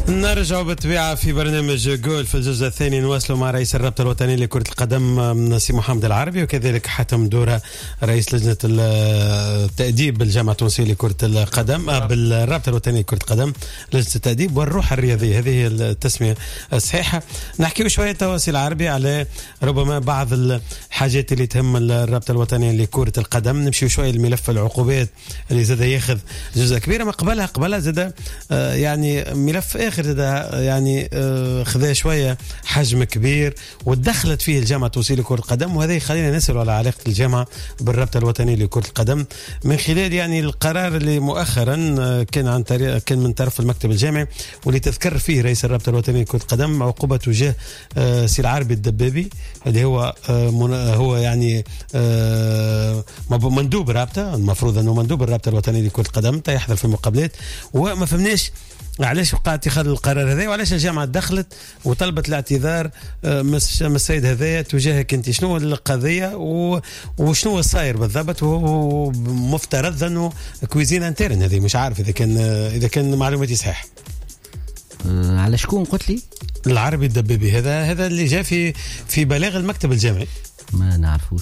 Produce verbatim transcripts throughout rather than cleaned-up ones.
نرجع بالطبيعة في برنامج جول في الجزء الثاني، نواصلوا مع رئيس الرابطة الوطني لكرة القدم سي محمد العربي، وكذلك حاتم دورة رئيس لجنة التأديب بالجامعة التونسية لكرة القدم بالرابطة الوطنية لكرة القدم لجنة التأديب والروح الرياضية. هذه هي التسمية الصحيحة. نحكي شوية تواصل عربي على ربما بعض الحاجات اللي تهم الرابطة الوطنية لكرة القدم. نمشي شوية الملف العقوبات اللي زاد ياخذ جزء كبير، ما قبلها قبلها زاد يعني ملف آخر يعني خذا شوية حجم كبير ودخلت فيه الجامعة التونسية لكرة القدم، وهذا يخلينا نسأل على علاقة الجامعة بالرابطة الوطنية لكرة القدم من خلال يعني القرار اللي مؤخرا كان عن طريق كان من طرف المكتب الجامعي، واللي تذكر فيه رئيس الرابطة الوطنية لكرة القدم عقوبة تجاه سي العربي الدبابي اللي هو هو يعني مندوب رابطة، المفروض أنه مندوب الرابطة الوطنية لكرة القدم يحضر في المقابلات، وما فهمناش علاش وقع اتخاذ القرار هذا، وعلاش الجامعة دخلت وطلبت الاعتذار من السيد هذايا تجاهك انت. شنو القضية وشنو الصاير بالضبط؟ ومفترض انه كويزين انترن هذه، مش عارف اذا كان اذا كان معلوماتي صحيح. أه على شكون قلت لي؟ العربي الدبابي، هذا هذا اللي جاء في في بلاغ المكتب الجامعي. ما نعرفوش.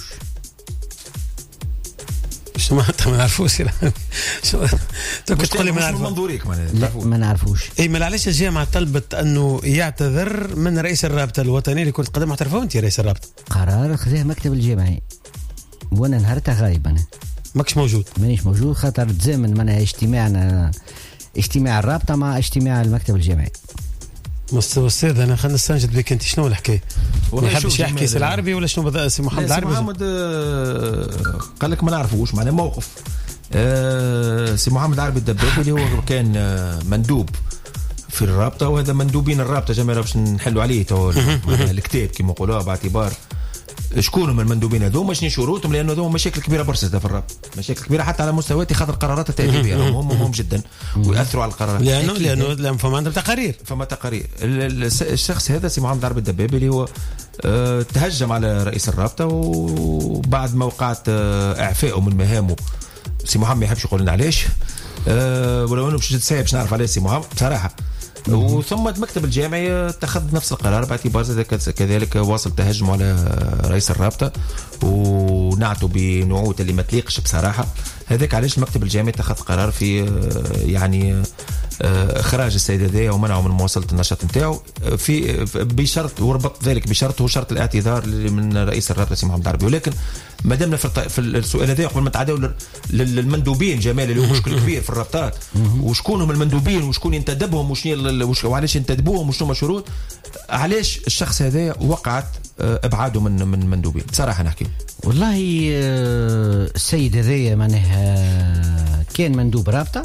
شو ما انت ما نعرفوش؟ شو تقول تقول لي ما نعرفوش منظوريك؟ لا ما نعرفوش. اي ما علاش الجامعه طلبت انه يعتذر من رئيس الرابطه الوطنيه لكره القدم؟ اعترفوا انت رئيس الرابطه؟ قرار خذاه مكتب الجامعي وانا نهارتها غايب، انا ماكش موجود. مانيش موجود خاطر تزامن معنا اجتماعنا اجتماع الرابطه مع اجتماع المكتب الجامعي. مستوى انا خلينا نستنجد بك انت. شنو الحكايه؟ ما يحبش يحكي سي العربي ولا شنو بدا سي محمد العربي؟ سي محمد آه قال لك ما نعرفوش معناه موقف. آه سي محمد العربي الدبابي اللي هو كان آه مندوب في الرابطه، وهذا مندوبين الرابطه جماعه باش نحلوا عليه تو الكتاب كما يقولوا، باعتبار شكون من المندوبين هذوما شنو شروطهم، لانه هذوما مشاكل كبيره برشا في الرابطه، مشاكل كبيره حتى على مستوى اتخاذ القرارات التأديبيه، هم مهم جدا ويأثروا على القرارات لانه لانه لان فما عندهم تقارير فما تقارير. الشخص هذا سي محمد العربي الدبابي اللي هو اه تهجم على رئيس الرابطه، وبعد ما وقعت اه اعفائه من مهامه، سي محمد ما يحبش يقول لنا علاش، اه ولو انه باش نتساهل باش نعرف علاش سي محمد بصراحه. وثم المكتب الجامعي اتخذ نفس القرار باعتبار كذلك واصل تهجم على رئيس الرابطه ونعتوا بنعوت اللي ما تليقش بصراحه. هذاك علاش المكتب الجامعي اتخذ قرار في يعني اخراج السيد هذايا ومنعه من مواصله النشاط نتاعو في بشرط، وربط ذلك بشرط هو شرط الاعتذار من رئيس الرابطه سي محمد العربي. ولكن ما دامنا في السؤال هذا قبل ما نتعداو للمندوبين جمال اللي هو مشكل كبير في الرابطات، وشكونهم المندوبين وشكون ينتدبهم وشنو وعلاش ينتدبوهم وشنو مشروط، علاش الشخص هذا وقعت ابعاده من من مندوبين بصراحه نحكي. والله السيد هذايا معناها كان مندوب رابطه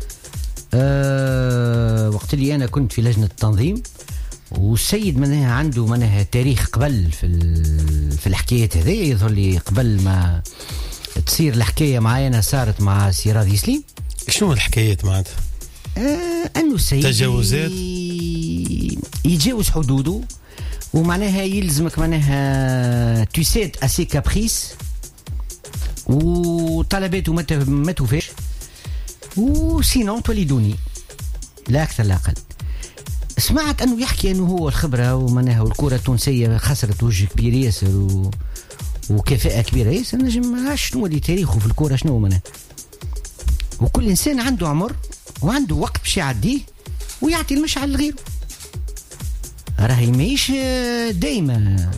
أه وقت اللي انا كنت في لجنه التنظيم، والسيد منها عنده منها تاريخ قبل في في الحكايات هذه. يظهر لي قبل ما تصير الحكايه معايا صارت مع سي راضي سليم. شنو الحكايات معناتها؟ آه انه السيد تجاوزات يتجاوز حدوده، ومعناها يلزمك معناها تسيد اسي كابريس وطلباته ما توفاش، وسينون تولدوني لا اكثر لا اقل. سمعت انه يحكي انه هو الخبره ومنها والكره التونسيه خسرت وجه كبير ياسر و... وكفاءه كبيره ياسر. نجم ما عرفش شنو اللي تاريخه في الكره شنو منها، وكل انسان عنده عمر وعنده وقت باش يعديه ويعطي المشعل لغيره. راهي ماهيش دايما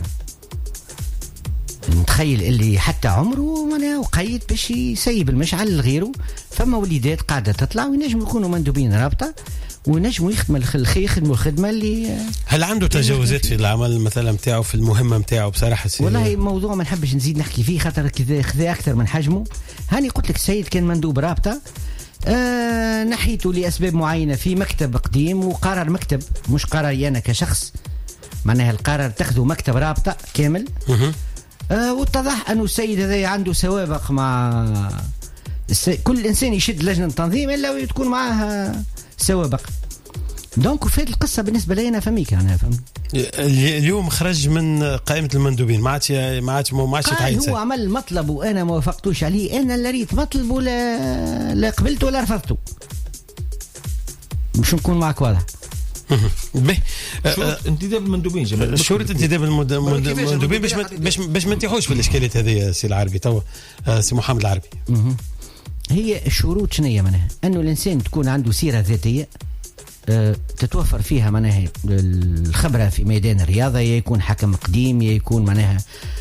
نتخيل اللي حتى عمره معناها وقيد باش يسيب المشعل لغيره. فما وليدات قاعده تطلع وينجموا يكونوا مندوبين رابطه ونجموا يخدموا يخدموا الخدمه اللي. هل عنده تجاوزات في العمل مثلا نتاعو في المهمه نتاعو؟ بصراحه والله موضوع ما نحبش نزيد نحكي فيه خاطر كذا خذا اكثر من حجمه. هاني قلت لك السيد كان مندوب رابطه، آه نحيته لاسباب معينه في مكتب قديم، وقرار مكتب مش قراري انا كشخص، معناها القرار تاخذه مكتب رابطه كامل. آه واتضح انه السيد هذا عنده سوابق مع السي... كل انسان يشد لجنه التنظيم الا وتكون معها سوابق. دونك في هذه القصه بالنسبه لي انا فهميك انا فهم اليوم خرج من قائمه المندوبين، ما عادش ما عادش ما عادش يتعين. هو عمل مطلب وانا ما وافقتوش عليه، انا اللي ريت مطلب ولا لا قبلته ولا رفضته، مش نكون معك واضح. به انتداب المندوبين جمال شروط انتداب المندوبين باش باش باش ما نتيحوش في الاشكاليات هذه سي العربي تو سي محمد العربي. هي الشروط شنية معناها انه الانسان تكون عنده سيره ذاتيه أه تتوفر فيها معناها الخبره في ميدان الرياضه، يا يكون حكم قديم، يا يكون معناها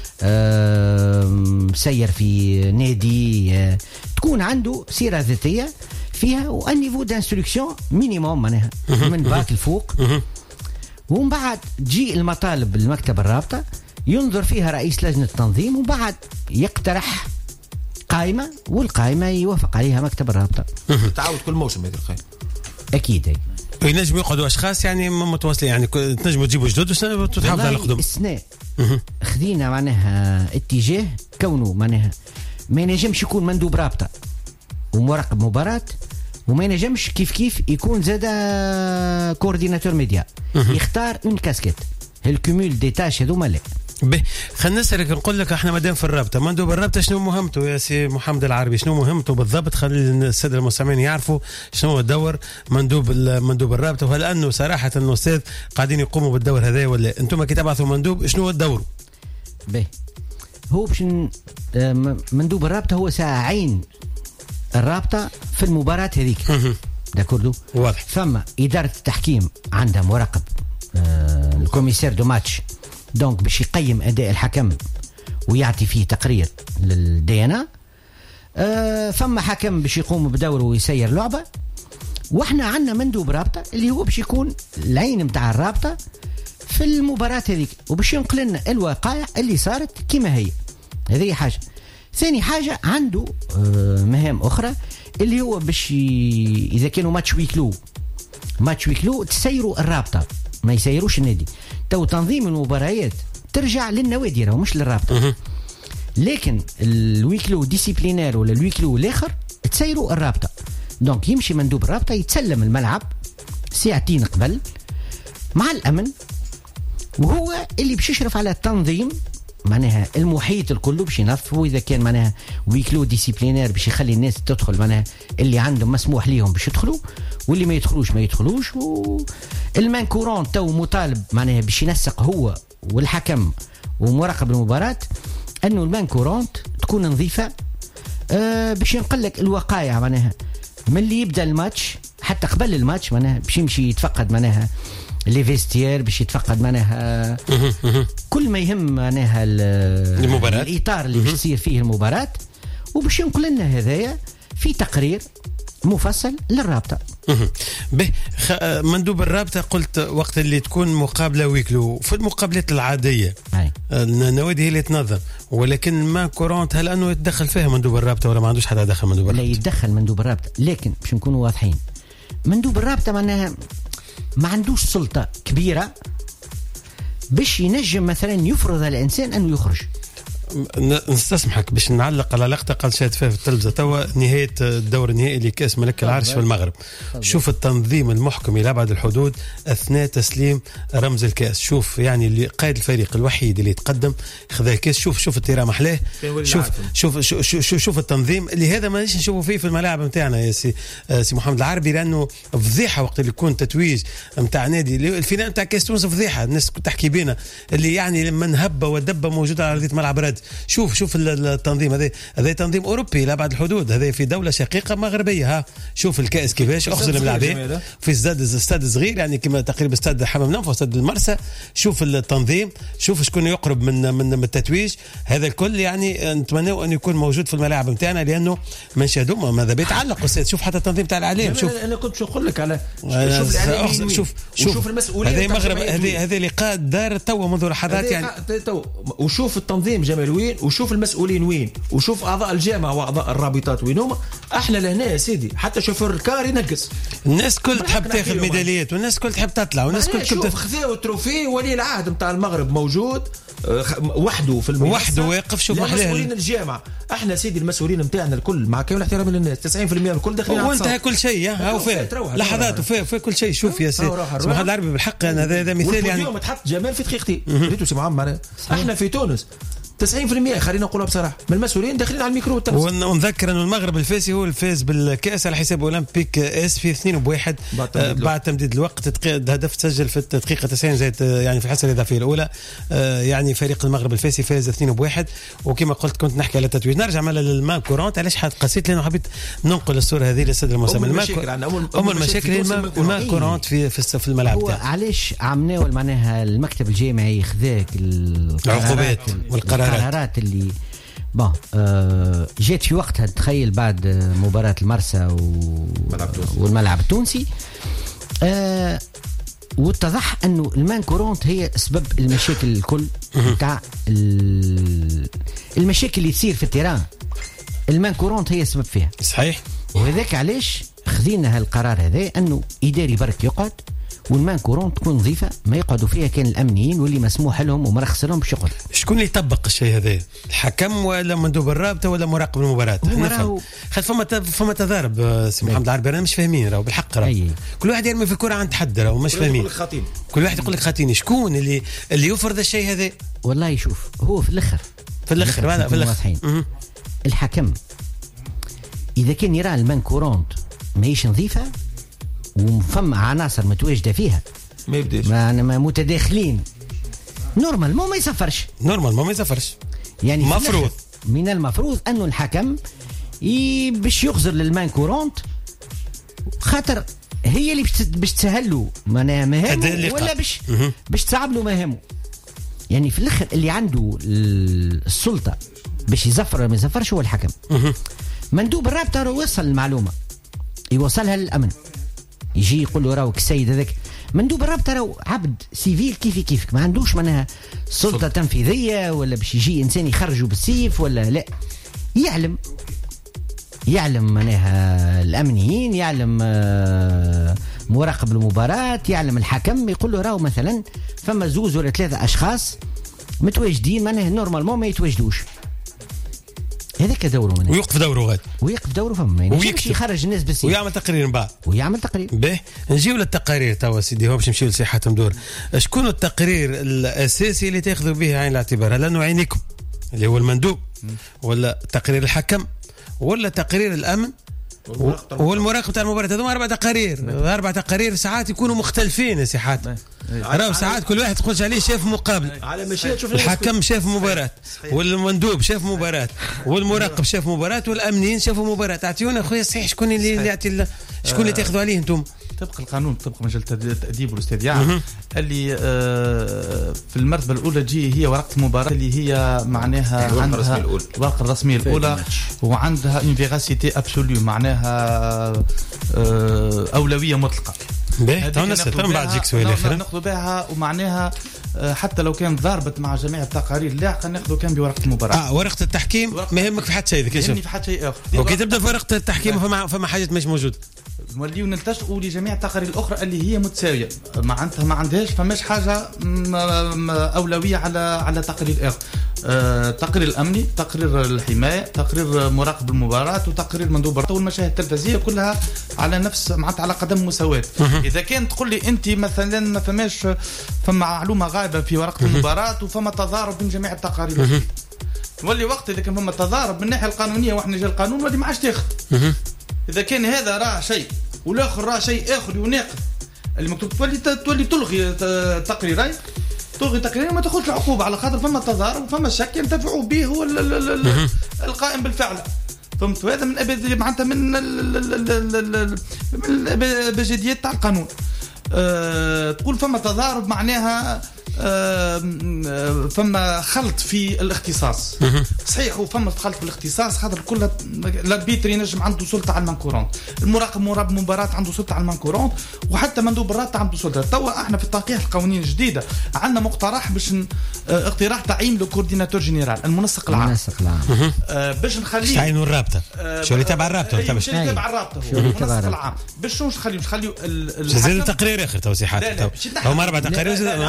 أه سير في نادي، أه تكون عنده سيره ذاتيه فيها وان نيفو دانستركسيون مينيموم معناها من باك الفوق. ومن بعد تجي المطالب المكتب الرابطه ينظر فيها رئيس لجنه التنظيم، وبعد يقترح قائمه والقائمه يوافق عليها مكتب الرابطه. تعاود كل موسم هذه القائمه اكيد. اي ينجموا يقعدوا اشخاص يعني متواصلين، يعني تنجموا تجيبوا جدد وتحافظوا على القدم. السنه خذينا معناها اتجاه كونه معناها ما ينجمش يكون مندوب رابطه ومراقب مباراه، وما ينجمش كيف كيف يكون زادا كورديناتور ميديا. يختار اون كاسكيت. الكومول دي تاش هذوما لا. به خلينا نسألك نقول لك احنا مادام في الرابطه، مندوب الرابطه شنو مهمته يا سي محمد العربي؟ شنو مهمته بالضبط؟ خلي الساده المستمعين يعرفوا شنو هو الدور مندوب مندوب الرابطه، وهل انه صراحه الاستاذ قاعدين يقوموا بالدور هذا ولا انتم كي تبعثوا مندوب شنو هو الدور؟ به هو باش مندوب الرابطه هو ساعه عين الرابطه في المباراه هذيك. داكوردو واضح. ثم اداره التحكيم عندها مراقب آه الكوميسير دو ماتش، دونك باش يقيم اداء الحكم ويعطي فيه تقرير للدينا. آه ثم حكم باش يقوم بدوره ويسير لعبه، واحنا عندنا مندوب رابطه اللي هو باش يكون العين متاع الرابطه في المباراه هذيك، وباش ينقل لنا الوقائع اللي صارت كما هي. هذه حاجه. ثاني حاجه عنده آه مهام اخرى اللي هو باش ي... اذا كانوا ماتش ويكلو ماتش ويكلو تسيروا الرابطه، ما يسيروش النادي. تو تنظيم المباريات ترجع للنوادي راهو مش للرابطه. لكن الويكلو ديسيبلينير ولا الويكلو الاخر تسيروا الرابطه. دونك يمشي مندوب الرابطه يتسلم الملعب ساعتين قبل مع الامن، وهو اللي باش يشرف على التنظيم معناها المحيط الكله باش ينظفوا. اذا كان معناها ويكلو ديسيبلينير باش يخلي الناس تدخل معناها اللي عندهم مسموح ليهم باش يدخلوا، واللي ما يدخلوش ما يدخلوش. والمان كورون تو مطالب معناها باش ينسق هو والحكم ومراقب المباراة انه المان كورونت تكون نظيفة، أه باش ينقلك الوقائع معناها من اللي يبدا الماتش حتى قبل الماتش، معناها باش يمشي يتفقد معناها لي فيستير، باش يتفقد معناها كل ما يهم معناها المباراة، الاطار اللي باش تصير فيه المباراة، وباش ينقل لنا هذايا في تقرير مفصل للرابطه. به مندوب الرابطه قلت وقت اللي تكون مقابله ويكلو في المقابلات العاديه النوادي هي اللي تنظم، ولكن ما كورونت هل انه يتدخل فيها مندوب الرابطه ولا ما عندوش حدا دخل مندوب الرابطه؟ لا يتدخل مندوب الرابطه، لكن باش نكونوا واضحين مندوب الرابطه معناها ما عندوش سلطه كبيره باش ينجم مثلا يفرض على الانسان انه يخرج. نستسمحك باش نعلق على لقطه قال شاهد فيها في التلفزه توا نهايه الدور النهائي لكاس ملك العرش في المغرب. شوف التنظيم المحكم الى ابعد الحدود اثناء تسليم رمز الكاس. شوف يعني اللي قائد الفريق الوحيد اللي يتقدم خذا الكاس. شوف شوف التيرا محلاه. شوف شوف شوف, شوف شوف التنظيم اللي هذا ما نجيش نشوفه فيه في الملاعب نتاعنا يا سي سي محمد العربي، لانه فضيحه وقت اللي يكون تتويج نتاع نادي الفينال نتاع كاس تونس. فضيحه الناس تحكي بينا اللي يعني لما نهبه ودبه موجوده على ارضيه ملعب راد. شوف شوف التنظيم هذا هذا تنظيم اوروبي لابعد الحدود، هذا في دوله شقيقه مغربيه. ها شوف الكاس كيفاش اخزن اللاعبين في استاد استاد صغير يعني كما تقريبا استاد حمام ننفى استاد المرسى. شوف التنظيم، شوف شكون يقرب من من التتويج. هذا الكل يعني نتمنى ان يكون موجود في الملاعب نتاعنا، لانه ما نشاهدوا ماذا بيتعلق استاذ. شوف حتى التنظيم تاع الاعلام. شوف انا كنت شو نقول لك على شوف شوف شوف, شوف المسؤولين هذا مغرب هذه هذه لقاء دار تو منذ لحظات يعني تو. وشوف التنظيم جمال وين، وشوف المسؤولين وين، وشوف اعضاء الجامعه واعضاء الرابطات وينهم. احنا لهنا يا سيدي حتى شوفير الكار ينقص. الناس كل تحب تاخذ ميداليات والناس كل تحب تطلع والناس كل شوف خذاو التروفي ولي العهد نتاع المغرب موجود وحده في المنصه وحده واقف. شوف مسؤولين الجامعه احنا سيدي المسؤولين نتاعنا الكل مع كامل احترام للناس تسعين بالمئة الكل داخلين وانت كل شيء ها وفيه لحظات وفيه وفيه كل شيء. شوف يا سيدي سبحان العربي بالحق انا هذا مثال يعني اليوم تحط جمال في دقيقتين ريتو سي معمر. احنا في تونس تسعين بالمئة خلينا نقولها بصراحه من المسؤولين داخلين على الميكرو والتلفزيون. ونذكر انه المغرب الفاسي هو الفاز بالكاس على حساب اولمبيك اس في اثنين بواحد بعد, بعد تمديد الوقت. الهدف تسجل في الدقيقه تسعين زائد يعني في الحصه الاضافيه الاولى. يعني فريق المغرب الفاسي فاز اثنين بواحد. وكما قلت كنت نحكي على التتويج. نرجع مالا للمان كورونت. علاش حد قصيت لانه حبيت ننقل الصوره هذه للساده المسامع. ام المشاكل المان كورونت في في الملعب. هو علاش عملناه معناها المكتب الجامعي خذاك العقوبات والقرارات اللي بون آه جات في وقتها. تخيل بعد مباراة المرسى و... والملعب التونسي آه واتضح انه المان كورونت هي سبب المشاكل الكل نتاع المشاكل اللي تصير في التيران. المان كورونت هي السبب فيها. صحيح. وهذاك علاش خذينا هالقرار هذا انه اداري برك يقعد والمان كورون تكون نظيفه ما يقعدوا فيها كان الامنيين واللي مسموح لهم ومرخص لهم بالشغل. شكون اللي يطبق الشيء هذا؟ الحكم ولا مندوب الرابطه ولا مراقب المباراه؟ نفهم خاطر فما فما تضارب سي محمد العربي. انا مش فاهمين راهو بالحق راهو كل واحد يرمي في الكره عند حد راهو مش فاهمين. كل واحد يقول لك خاطيني. شكون اللي اللي يفرض الشيء هذا؟ والله شوف هو في الاخر في الاخر هذا في الاخر الحكم اذا كان يرى المان كورونت ماهيش نظيفه وفما عناصر متواجده فيها ما يبداش ما متداخلين نورمال ما ما يسفرش. نورمال ما ما يسفرش يعني مفروض من المفروض انه الحكم باش يغزر للمان كورونت خاطر هي اللي باش تسهل له مهامه ولا باش باش تصعب له مهامه. يعني في الاخر اللي عنده السلطه باش يزفر ولا ما يزفرش هو الحكم. مندوب الرابطه يوصل المعلومه يوصلها للامن يجي يقول له راهو السيد هذاك مندوب الرابطه راهو عبد سيفيل كيفي كيفك ما عندوش معناها سلطه تنفيذيه ولا باش يجي انسان يخرجه بالسيف ولا لا. يعلم يعلم معناها الامنيين يعلم مراقب المباراه يعلم الحكم يقول له راهو مثلا فما زوز ولا ثلاثه اشخاص متواجدين معناها نورمالمون ما يتواجدوش. هذاك دوره منه ويوقف دوره غاد ويقف دوره فما يعني يخرج الناس بالسيف ويعمل تقرير من بعد ويعمل تقرير به. نجيو للتقارير توا سيدي هو باش نمشيو لساحه مدور. شكون التقرير الاساسي اللي تاخذوا به عين الاعتبار؟ هل انه عينيكم اللي هو المندوب ولا تقرير الحكم ولا تقرير الامن والمراقب تاع المباراه؟ هذوما اربع تقارير اربع تقارير ساعات يكونوا مختلفين يا سي حاتم. راهو ساعات كل واحد تقولش عليه شاف مقابل. الحكم شاف مباراه والمندوب شاف مباراه والمراقب شاف مباراه والامنيين شافوا مباراه. اعطيونا خويا صحيح شكون اللي يعطي شكون اللي تاخذوا عليه انتم؟ طبق القانون طبق مجال التأديب والاستاذ يعلم اللي آه في المرتبه الاولى تجي هي ورقه المباراه اللي هي معناها عندها الورقه الرسميه الاولى وعندها اون فيغاسيتي ابسوليو معناها آه اولويه مطلقه. باهي تو نسال تو بعد جيك سؤال اخر ناخذ بها ومعناها حتى لو كان ضاربت مع جميع التقارير اللاحقه ناخذ كان بورقه المباراه. اه ورقه التحكيم ما يهمك في حتى شيء ذاك يهمني في حتى شيء اخر. وكي تبدا في ورقه التحكيم فما فما حاجات مش موجوده نوليو نلتجئوا لجميع التقارير الاخرى اللي هي متساويه معناتها ما عندهاش فماش حاجه اولويه على على تقرير اخر. آه تقرير الامني تقرير الحمايه تقرير مراقب المباراه وتقرير مندوب الرابطه والمشاهد التلفزيونيه كلها على نفس معناتها على قدم مساواه. اذا كان تقول لي انت مثلا ما فماش فما معلومه غائبه في ورقه المباراه وفما تضارب بين جميع التقارير نولي وقت اذا كان فما تضارب من الناحيه القانونيه واحنا جا القانون ولي ما عادش تاخذ. اذا كان هذا راه شيء والاخر راه شيء اخر يناقض اللي مكتوب تولي تولي تلغي تقريرين تلغي تقريرين ما تاخذش العقوبه على خاطر فما تضارب وفما شك ينتفعوا به هو القائم بالفعل. فهمت؟ هذا من أبد معناتها من الابجديات تاع القانون. أه تقول فما تضارب معناها أه فما خلط في الاختصاص. صحيح وفما خلط في الاختصاص خاطر كل الاربيتر ينجم عنده سلطه على المانكورونت المراقب مراقب مباراه عنده سلطه على المانكورونت وحتى مندوب الرابطه عنده سلطه. توا احنا في التلقيح القوانين الجديده عندنا مقترح باش اقتراح تعيين لو كورديناتور جينيرال المنسق العام المنسق العام أه باش نخليه تعينوا الرابطه شو اللي تبع الرابطه ولا باش تبع الرابطه هو المنسق العام باش شنو نخليو نخليو زيد تقرير اخر توسيحات هما اربع تقارير.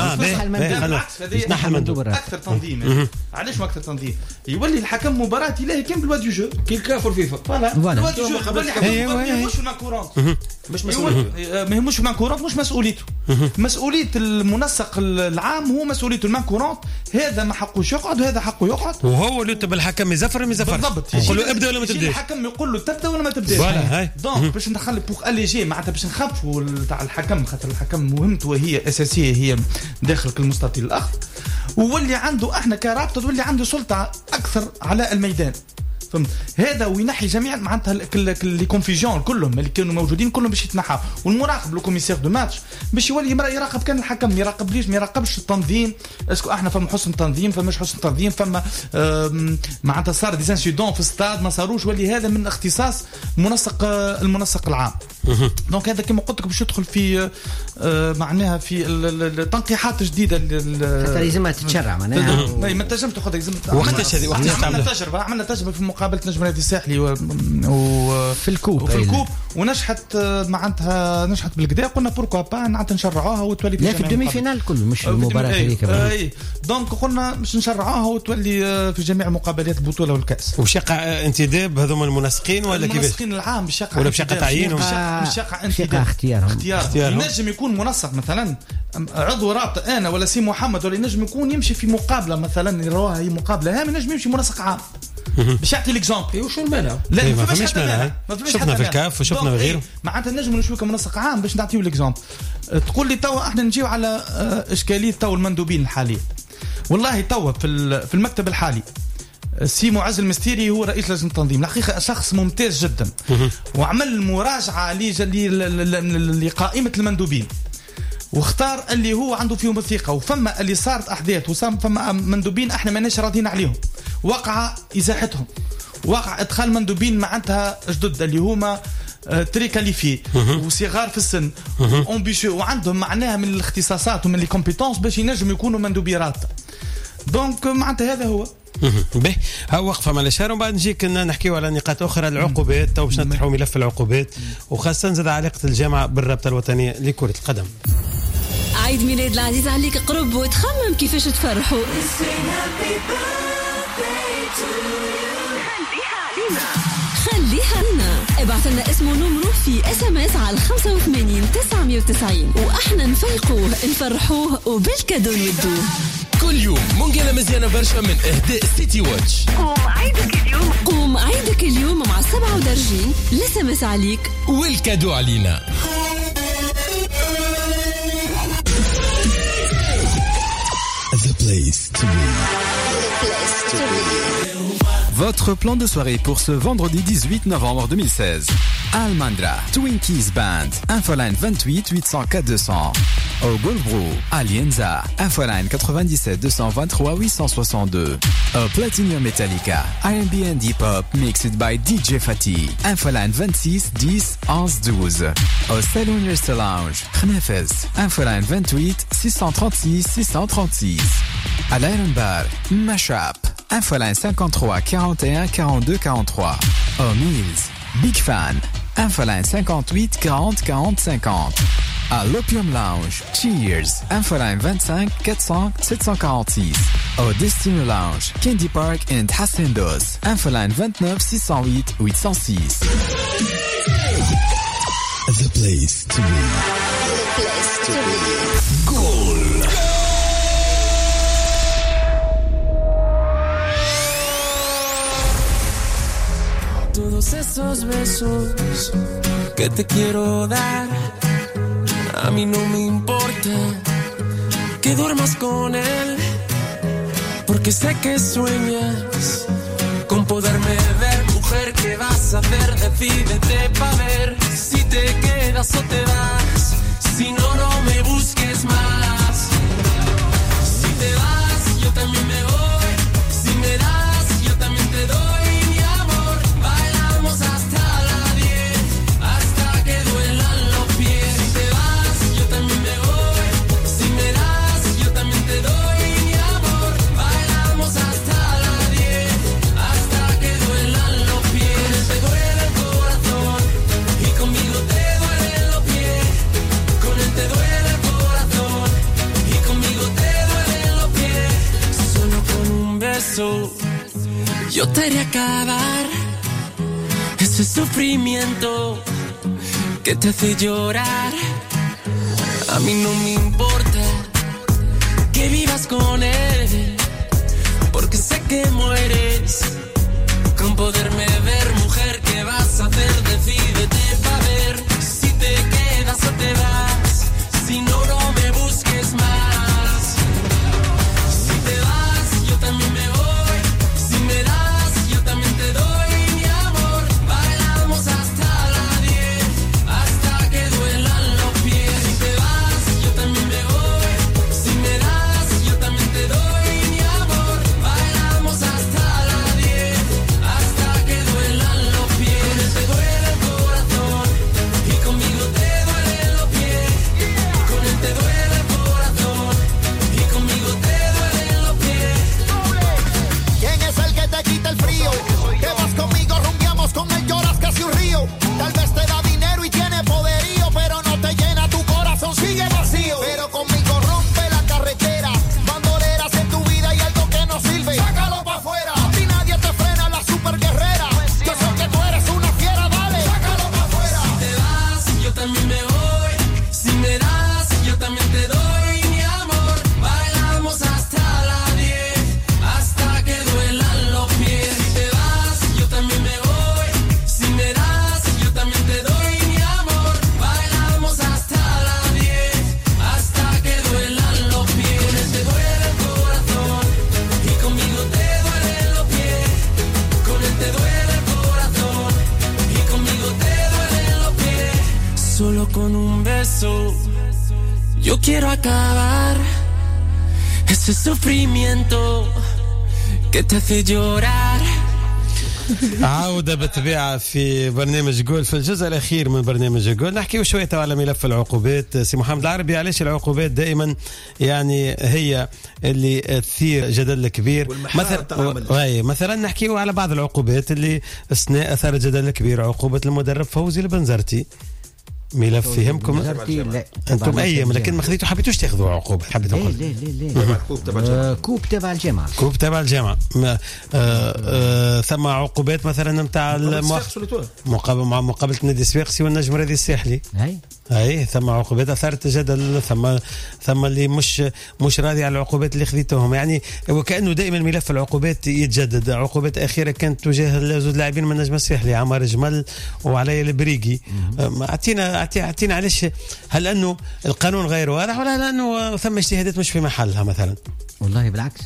المندوب. بالعكس هذه يتنحى المندوب اكثر تنظيم. علاش ما اكثر تنظيم؟ يولي الحكم مباراه الهي كان بالوا دو جو كي الكافور فيفا فوالا بالوا دو جو يولي حكم أيوة، مباراه أيوة. مش مان كورونت مش يولي- مسؤول ما يهمش مان كورونت مش مسؤوليته. مسؤوليه المنسق العام هو مسؤوليته المان كورونت. هذا ما حقوش يقعد وهذا حقه يقعد. وهو اللي يتبع الحكم يزفر ما يزفرش. بالضبط. يقول له ابدا ولا ما يجي تبداش. الحكم يقول له تبدا ولا ما تبداش. فوالا هاي. دونك باش ندخل بوغ اليجي معناتها باش نخففوا تاع الحكم خاطر الحكم مهمته هي اساسيه هي داخل كل مستطيل الاخر. وولي عنده احنا كرابطه تولي عنده سلطه اكثر على الميدان. فهمت هذا وينحي جميع معناتها لي كونفيجن كلهم اللي كانوا موجودين كلهم باش يتنحوا. والمراقب لو كوميسير دو ماتش باش يولي يراقب كان الحكم يراقب ليش ما يراقبش التنظيم. اسكو احنا فما حسن تنظيم فماش حسن تنظيم فما معناتها صار دي انسيدون في الستاد ما صاروش. ولي هذا من اختصاص المنسق المنسق العام. دونك هذا كما قلت لك باش يدخل في معناها في التنقيحات جديده خاطر لازم تتشرع معناها ما تنجم تاخذ لازم وقتاش هذه وقتاش عملنا تجربه عملنا تجربه في مقابله نجم النادي الساحلي و... و... في الكوب وفي الكوب ونجحت معناتها نجحت بالكدا. قلنا بوركوا با نعطي نشرعوها وتولي لا في الدومي فينال كله مش المباراه هذيك. اي دونك قلنا باش نشرعوها وتولي في جميع مقابلات البطوله والكاس. وش يقع انتداب هذوما المنسقين ولا كيفاش؟ المنسقين العام باش يقع ولا باش يقع تعيينهم؟ مش يقع انتداب اختيارهم. اختيارهم ينجم يكون منسق مثلا عضو رابطه انا ولا سي محمد ولا ينجم يكون يمشي في مقابله مثلا يراها هي مقابله هام ينجم يمشي منسق عام باش يعطي ليكزامبل. وشو المانع؟ لا إيه ما ما فماش فماش مانع. شفنا في الكاف وشفنا غيره. معناتها نجم نشوفوا كمنسق عام باش نعطيو ليكزامبل. تقول لي توا احنا نجيو على اشكاليه توا المندوبين الحاليه. والله توا في في المكتب الحالي سي معز المستيري هو رئيس لجنه التنظيم. الحقيقه شخص ممتاز جدا وعمل مراجعه لقائمه المندوبين واختار اللي هو عنده فيهم الثقه. وفما اللي صارت احداث وفما مندوبين احنا ماناش راضيين عليهم وقع ازاحتهم وقع ادخال مندوبين معناتها جدد اللي هما تريكاليفي وصغار في السن امبيشيو وعندهم معناها من الاختصاصات ومن لي كومبيتونس باش ينجموا يكونوا مندوبيرات. دونك معناتها هذا هو به ها وقفه مع الاشاره وبعد نجيك نحكيو على نقاط اخرى. العقوبات تو باش نطرحوا ملف العقوبات وخاصه زاد علاقه الجامعه بالرابطه الوطنيه لكره القدم. عيد ميلاد العزيز عليك قرب وتخمم كيفاش تفرحوا. خليها لنا ابعث لنا اسمه نمره في اس ام اس على خمسة وثمانين تسعمية وتسعين واحنا نفيقوه نفرحوه وبالكادو ندوه. كل يوم منقلة مزيانة برشا من إهداء سيتي واتش. قوم عيدك اليوم قوم عيدك اليوم مع السبعة ودرجين لسمس عليك والكادو علينا. The place to be. Votre plan de soirée pour ce vendredi dix-huit novembre deux mille seize. Almandra, Twinkies Band, Infoline vingt-huit huit cent quatre deux cents. Au Goldbro, Alienza, Infoline quatre-vingt-dix-sept deux cent vingt-trois huit cent soixante-deux. Au Platinum Metallica, R and B and Hip Hop mixed by D J Fatih, Infoline vingt-six dix onze douze. Au Saloon Resta Lounge, Knefes, Infoline vingt-huit six cent trente-six six cent trente-six. À l'Iron Bar, Mashup, Infoline cinquante-trois quarante et un quarante-deux quarante-trois. Au Mills, Big Fan, Infoline cinquante-huit quarante quarante cinquante. À l'Opium Lounge, Cheers, Infoline vingt-cinq quatre cents sept cent quarante-six. Au Destiny Lounge, Candy Park and Hasendos, Infoline vingt-neuf six cent huit huit cent six. The place to be. The place to be. Goal. Todos esos besos que te quiero dar, a mí no me importa que duermas con él, porque sé que sueñas con poderme ver. Mujer, ¿qué vas a hacer? Decídete pa' ver si te quedas o te vas. Si no, no me busques más. Si te vas, yo también me voy. Si me das, yo también te doy. beso. Yo te haré acabar ese sufrimiento que te hace llorar. A mí no me importa que vivas con él, porque sé que mueres con poderme ver. Mujer, ¿qué vas a hacer? Decídete pa' ver si te quedas o te vas. Si no, no me busques más. Si te vas, yo también me voy. Si me das, yo también te doy mi amor. Bailamos hasta las diez, hasta que duelan los pies. Si te vas, yo también me voy. Si me das, yo también te doy mi amor. Bailamos hasta las diez, hasta que duelan los pies. Te duele el corazón y conmigo te duelen los pies. Con él te duele el corazón y conmigo te duelen los pies. ¿Quién es el que te quita el frío? Que vas conmigo, rumbiamos con él, lloras casi un río. Tal vez te da dinero y tiene poderío, pero no te llena tu corazón, sigue vacío. Pero conmigo rompe la carretera, bandoleras en tu vida y algo que no sirve, sácalo pa' afuera. A ti nadie te frena, la super guerrera. Yo sé que tú eres una fiera, dale, sácalo pa' afuera. Si te vas, yo también me voy. Si me das, yo también te doy mi amor. Bailamos hasta las diez, hasta que duelan los pies. Si te vas, yo también me voy. Si me das, yo también te doy mi amor. Bailamos hasta las diez, hasta que duelan los pies. Con él te duele el corazón y conmigo te duelen los pies. Con él te duele el corazón y conmigo te duelen los pies. Solo con un beso yo quiero acabar ese sufrimiento que te hace llorar. عودة بالطبيعة في برنامج جول في الجزء الأخير من برنامج جول نحكي شوية على ملف العقوبات. سي محمد العربي، علاش العقوبات دائما يعني هي اللي تثير جدل كبير؟ مثلا مثلا نحكي على بعض العقوبات اللي السنة أثارت جدل كبير. عقوبة المدرب فوزي البنزرتي، ملف فهمكم انتم ايام، لكن ما خذيتوا حبيتوش تاخذوا عقوبه. حبيت نقول لا لا لا كوب تبع الجامعه، كوب تبع الجامعه كوب تبع الجامعه. ثم عقوبات مثلا نتاع مقابله مع مقابله النادي الصفاقسي والنجم الرياضي الساحلي. اي اي ثم عقوبات اثارت جدل. ثم ثم اللي مش مش راضي على العقوبات اللي خذيتوهم. يعني وكانه دائما ملف العقوبات يتجدد. عقوبات اخيره كانت تجاه زوج لاعبين من النجم الساحلي، عمار جمل وعلي البريقي. اعطينا اعطينا علاش؟ هل انه القانون غير واضح ولا لانه ثم اجتهادات مش في محلها مثلا؟ والله بالعكس.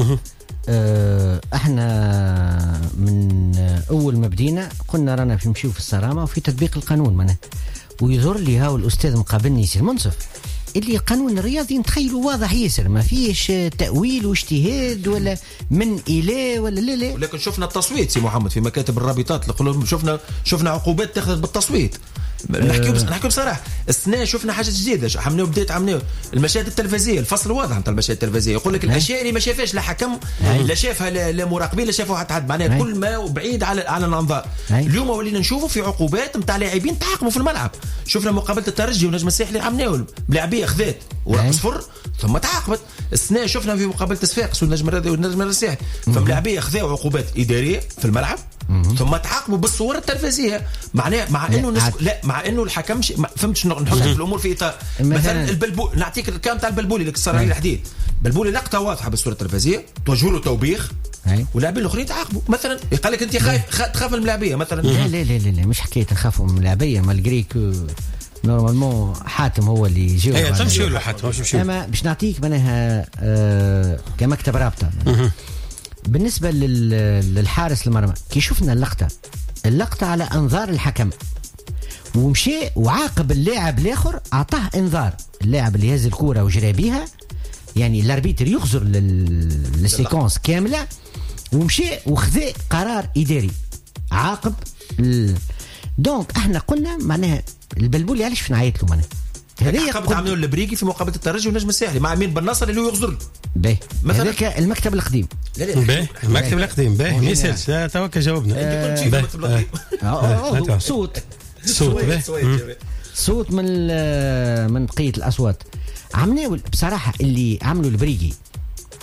أه احنا من اول ما بدينا قلنا رانا في نمشيو في الصرامه وفي تطبيق القانون منه. ويظهر لي هاو الاستاذ مقابلني سي المنصف اللي قانون الرياضي نتخيلوا واضح ياسر، ما فيش تأويل واجتهاد ولا من إله ولا لا لا. ولكن شفنا التصويت سي محمد في مكاتب الرابطات، شفنا شفنا عقوبات اتخذت بالتصويت. نحكي بس نحكي بصراحه السنه شفنا حاجه جديده. عملوا بديت عملوا المشاهد التلفزيونيه، الفصل واضح نتاع المشاهد التلفزيونيه يقول لك الاشياء اللي ما شافهاش لا حكم لا شافها لا مراقبين لا شافوا حتى حد، معناها كل ما بعيد على على الانظار. اليوم ولينا نشوفوا في عقوبات نتاع لاعبين تعاقبوا في الملعب. شفنا مقابله الترجي ونجم الساحلي عملوا بلاعبيه خذات ورق صفر ثم تعاقبت. السنه شفنا في مقابله الصفاقس والنجم الرياضي والنجم الساحلي فبلاعبيه خذوا عقوبات اداريه في الملعب ثم تعاقبوا بالصور التلفزيونيه. معناه مع انه نسك... لا مع انه الحكم ش... ما فهمتش نحط الامور في اطار. مثلا البلبول نعطيك الكلام تاع البلبولي اللي كسر عليه الحديد. بلبولي لقطه واضحه بالصوره التلفزيونيه توجه له توبيخ واللاعبين الاخرين تعاقبوا. مثلا قال لك انت خايف خ... تخاف من اللاعبيه مثلا. لا لا لا لا مش حكايه نخافوا من اللاعبيه مالغري كو نورمالمون حاتم هو اللي يجاوب. اي تمشي له حاتم مش اما باش نعطيك معناها آه كمكتب رابطه. بالنسبه للحارس المرمى كي شفنا اللقطه اللقطه على انظار الحكم ومشي وعاقب اللاعب الاخر اعطاه انذار. اللاعب اللي هز الكره وجرى بيها يعني الاربيتر يخزر للسيكونس كامله ومشي وخذ قرار اداري عاقب ال... دونك احنا قلنا معناها البلبولي علاش نعيط له معناها هذه عقبت عملوا البريقي في مقابله الترجي والنجم الساحلي مع مين بالنصر اللي هو يغزر باهي هذاك المكتب القديم. باهي المكتب القديم باهي ما يسالش توكل جاوبنا. انت كنت في المكتب القديم صوت صوت صوت من من بقيه الاصوات. عملوا بصراحه اللي عملوا البريقي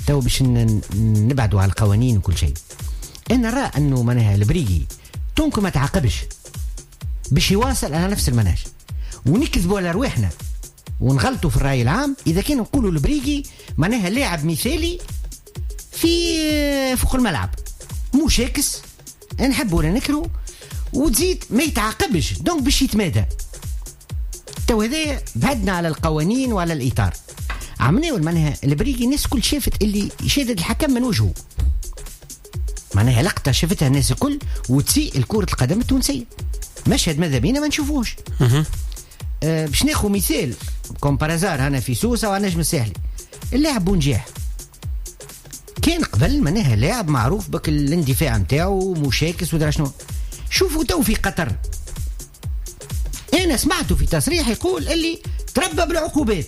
تو باش نبعدوا على القوانين وكل شيء. انا نرى انه معناها البريقي تونكو ما تعاقبش باش يواصل على نفس المنهج، ونكذبوا على رواحنا ونغلطوا في الرأي العام اذا كانوا نقولوا البريقي معناها لاعب مثالي في فوق الملعب مو شاكس نحبوا ولا نكرهوا، وتزيد ما يتعاقبش دونك باش يتمادى. تو هذا بعدنا على القوانين وعلى الاطار. عملناه معناها البريقي الناس كل شافت اللي شادد الحكم من وجهه، معناها لقطه شافتها الناس الكل وتسيء الكرة القدم التونسيه. مشهد ماذا بينا ما نشوفوش. أه باش ناخذ مثال كومبارازار هنا في سوسه ونجم الساحلي اللاعب بونجاح كان قبل معناها لاعب معروف بك الاندفاع نتاعو مشاكس ودرا شنو. شوفوا تو في قطر انا سمعته في تصريح يقول اللي تربى بالعقوبات.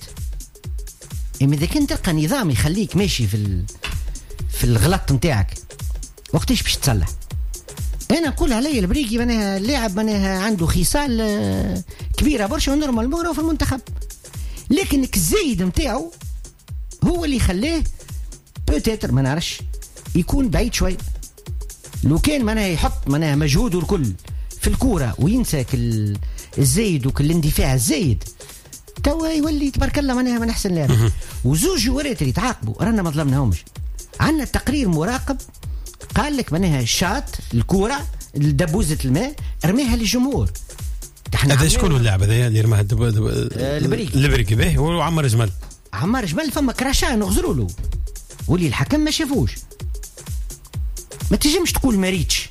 اما اذا كنت تلقى نظام يخليك ماشي في في الغلط نتاعك وقتاش باش تصلح؟ انا نقول علي البريقي معناها لاعب معناها عنده خصال كبيره برشا ونورمال مورا في المنتخب، لكن الزايد نتاعو هو اللي خلاه بوتيتر ما نعرفش يكون بعيد شوي. لو كان معناها يحط معناها مجهوده الكل في الكوره وينسى الزايد وكل الاندفاع الزايد توا يولي تبارك الله معناها من احسن لاعب. وزوج جوارات اللي تعاقبوا رانا ما ظلمناهمش. عندنا التقرير مراقب قال لك معناها شاط الكوره دبوزه الماء رميها للجمهور. هذا شكون اللاعب هذا اللي رماها الدب... دب... آه البريقي البريقي باهي هو عمر جمال. عمر جمال فما كراشا نغزروا له واللي الحكم ما شافوش. ما تجمش تقول ماريتش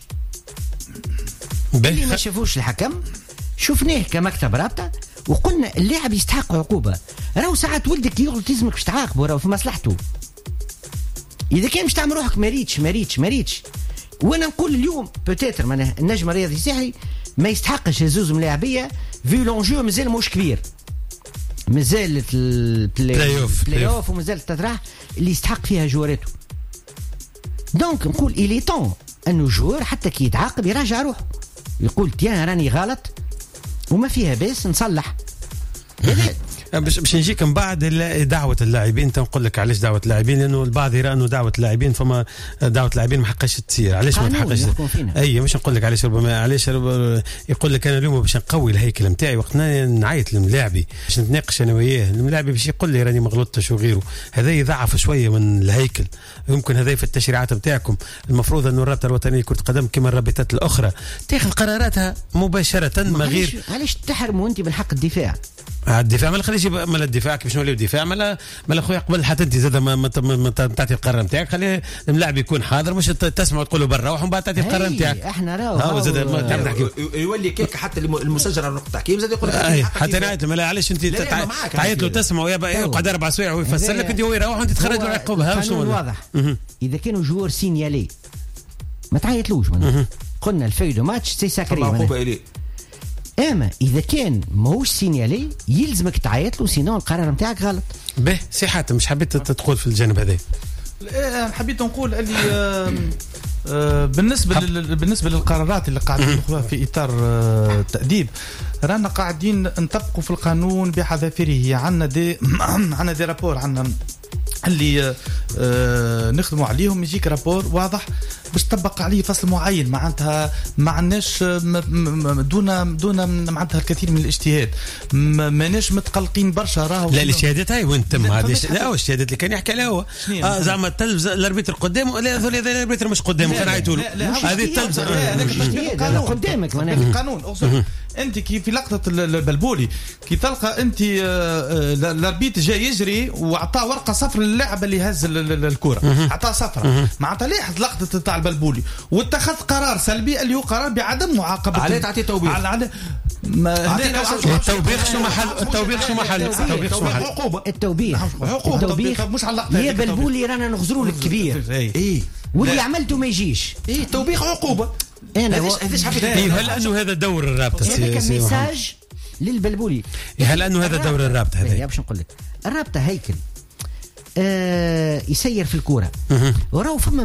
اللي ما شافوش الحكم شفناه كمكتب رابطه وقلنا اللاعب يستحق عقوبه. راهو ساعات ولدك يغلط لازمك باش تعاقبه راهو في مصلحته. اذا كان باش تعمل روحك ماريتش ماريتش ماريتش وانا نقول اليوم بوتيتر معناها النجم الرياضي الساحلي ما يستحقش زوز ملاعبيه في لونجو مازال مش كبير، مازال البلاي اوف بلاي اوف ومازال التطرح اللي يستحق فيها جوارته. دونك نقول إلي طون انه جوار حتى كي يتعاقب يراجع روحه يقول تيان راني غلط وما فيها باس نصلح. باش باش نجيك من بعد دعوه اللاعبين. تنقول لك علاش دعوه اللاعبين، لانه البعض يرى انه دعوه اللاعبين فما دعوه اللاعبين ما حقاش تصير. علاش ما تحقاش؟ اي مش نقول لك علاش ربما علاش يقول لك انا اليوم باش نقوي الهيكل نتاعي وقتنا نعيط للملاعبي باش نتناقش انا وياه. الملاعبي باش يقول لي راني ما غلطتش وغيره. هذا يضعف شويه من الهيكل. يمكن هذا في التشريعات نتاعكم المفروض انه الرابطه الوطنيه لكره القدم كما الرابطات الاخرى تاخذ قراراتها مباشره ما غير. علاش تحرموا انت من حق الدفاع؟ الدفاع ما خليش مال الدفاع كيفاش نوليو الدفاع مال مال اخويا قبل حتى انت زاد ما, ما تعطي القرار نتاعك خلي الملاعب يكون حاضر مش تسمع وتقول له برا ومن بعد تعطي القرار نتاعك. احنا راهو يولي كيك حتى المسجل على نقطه التحكيم زاد يقول لك حتى نعيط له علاش انت تعيط له تسمع ويقعد اربع سوايع ويفسر لك انت هو يروح وانت تخرج له عقوبه. شنو واضح اذا كانوا جوار سينيالي ما تعيطلوش. قلنا الفيدو ماتش سي ساكري. اما اذا كان ماهوش سينيالي يلزمك تعيط له سينو القرار نتاعك غلط. به سي حاتم مش حبيت تدخل في الجانب هذا؟ حبيت نقول اللي آه بالنسبه بالنسبه للقرارات اللي قاعدين ناخذوها في اطار آه التاديب رانا قاعدين نطبقوا في القانون بحذافيره. عندنا دي عندنا دي رابور عندنا اللي آه نخدموا عليهم يجيك رابور واضح باش تطبق عليه فصل معين. معناتها ما عندناش دون دون معناتها الكثير من الاجتهاد ماناش متقلقين برشا. راهو لا الاجتهادات هاي وين تم هذه؟ لا الاشتهادات اللي كان يحكي عليها هو اه زعما التلفزه الاربيتر قدامه لا هذول الاربيتر مش قدامه كان عيطوا له هذه التلفزه قدامك معناها القانون. انت كي في لقطه البلبولي كي تلقى انت الاربيتر جاي يجري واعطاه ورقه صفر للاعب اللي هز الكره اعطاه صفرة معناتها لاحظ لقطه تاع البلبولي واتخذ قرار سلبي اللي هو قرار بعدم معاقبه. عليه تعطي توبيخ على التوبيخ شو محل التوبيخ شو محل التوبيخ شو محل عقوبه التوبيخ التوبيخ مش على اللقطه يا بلبولي رانا نغزروا لك كبير اي واللي عملته ما يجيش. اي التوبيخ عقوبه. انا هذاش حبيت هل انه هذا دور الرابطه هذاك ميساج للبلبولي. هل انه هذا دور الرابطه هذا؟ باش نقول لك الرابطه هيكل آه يسير في الكوره وراو فما